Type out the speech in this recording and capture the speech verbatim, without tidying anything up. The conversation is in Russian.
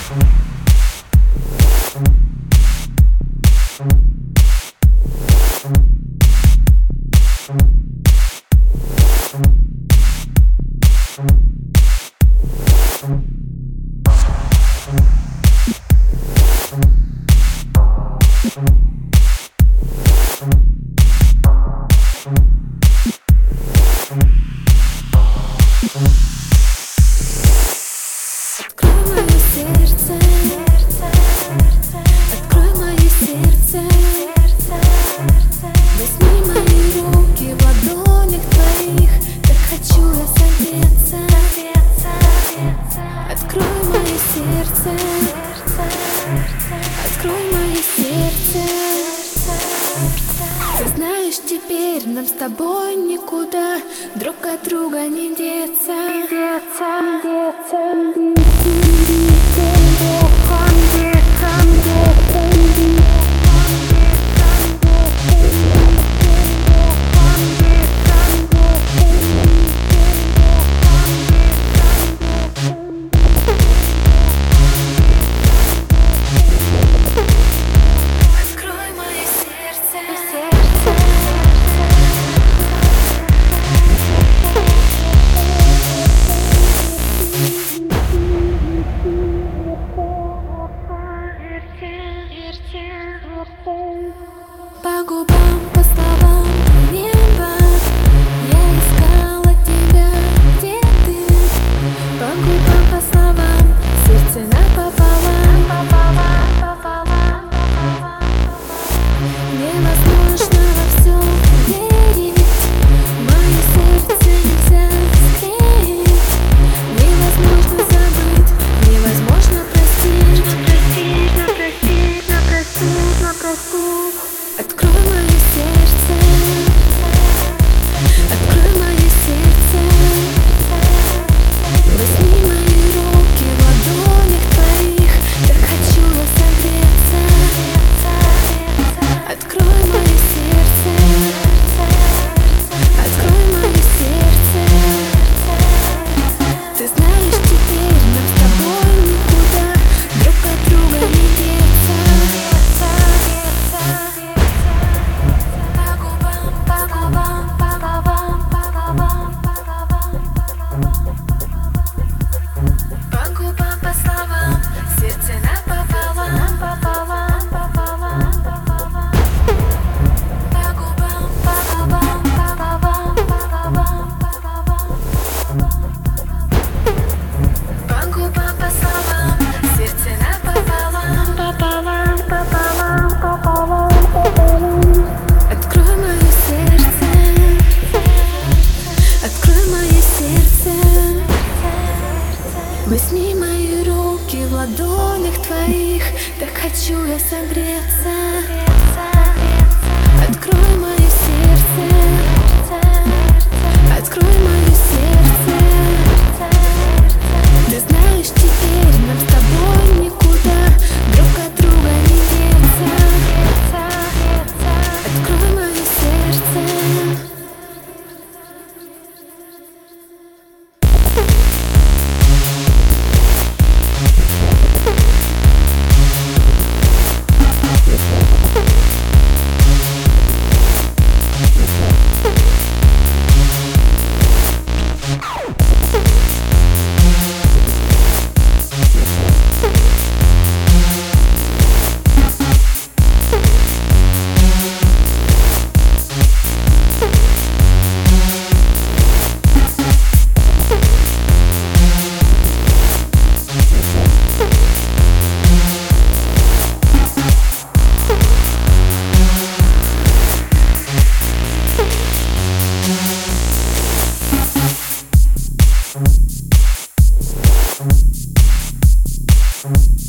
Теперь нам с тобой никуда друг от друга не деться, не деться, не деться, не деться, не деться. По губам, по словам, по небо я искала тебя, где ты? По губам, по словам, сердце напополам, пополам, пополам, пополам. Невозможно во все верить, мое сердце нельзя склеить. Невозможно забыть, невозможно простить, простить, простить, простить, простить. Открой мое сердце, открой мое сердце, возьми мои руки в ладонях твоих, так хочу я согреться. Открой мое сердце, открой мое сердце. Ты знаешь, теперь нам с тобой никуда друг от друга не деться. Возьми мои руки в ладонях твоих, так хочу я согреться. Открой мое сердце, открой мое сердце. Ты знаешь, теперь нам с тобой никуда друг от друга не деться. Открой мое сердце. We'll be right back.